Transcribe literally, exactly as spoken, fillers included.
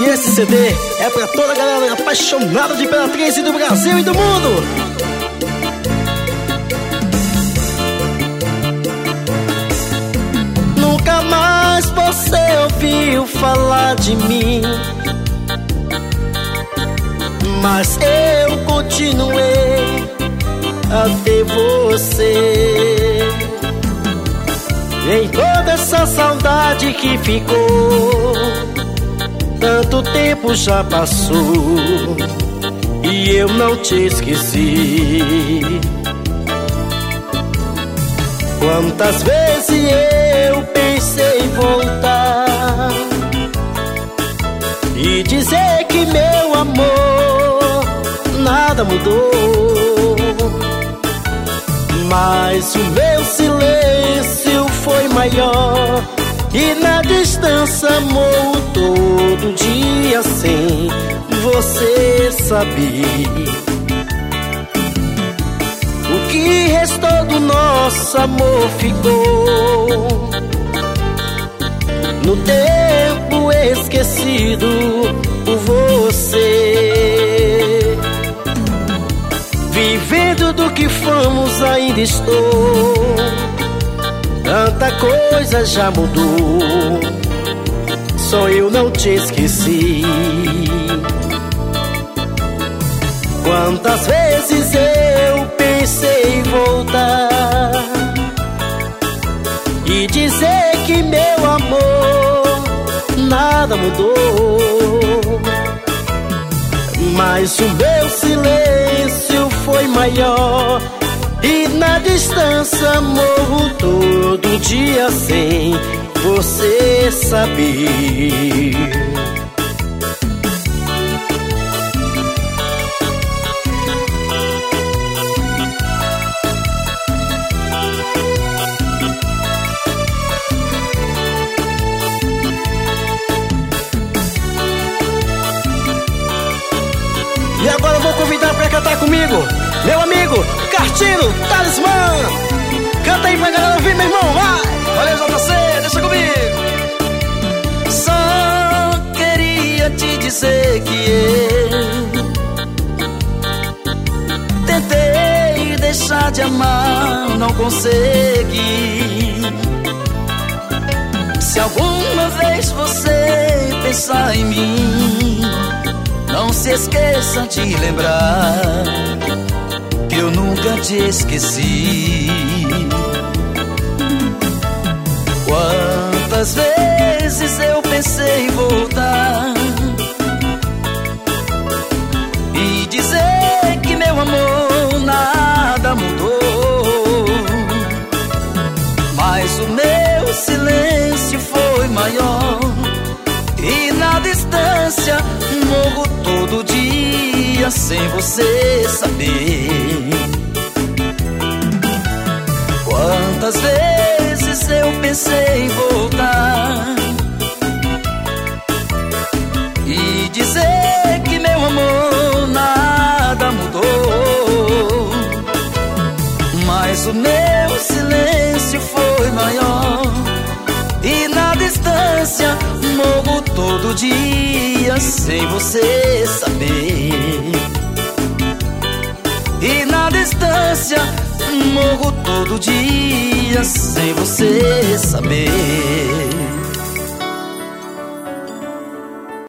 E esse C D é pra toda a galera apaixonada de Imperatriz e do Brasil e do mundo. Nunca mais você ouviu falar de mim, mas eu continuei a ter você. Em toda essa saudade que ficou, tanto tempo já passou e eu não te esqueci. Quantas vezes eu pensei em voltar e dizer que meu amor nada mudou, mas o meu silêncio foi maior e na distância amor todo dia sem você saber. O que restou do nosso amor ficou no tempo esquecido por você. Vivendo do que fomos ainda estou, tanta coisa já mudou, só eu não te esqueci. Quantas vezes eu pensei em voltar e dizer que meu amor nada mudou, mas o meu silêncio foi maior e na distância morro todo dia sem você saber. E agora eu vou convidar pra cantar comigo meu amigo Cartino Talismã. Canta aí pra galera ouvir, meu irmão, vai! Valeu, J C, deixa comigo. Só queria te dizer que eu tentei deixar de amar, não consegui. Se alguma vez você pensar em mim, não se esqueça de lembrar que eu nunca te esqueci. Quantas vezes eu pensei em voltar e dizer que meu amor nada mudou, mas o meu silêncio foi maior e na distância morro todo dia sem você saber. Quantas vezes eu pensei em voltar e dizer que meu amor nada mudou, mas o meu silêncio foi maior e na distância morro todo dia sem você saber. E na distância morro todo dia sem você saber.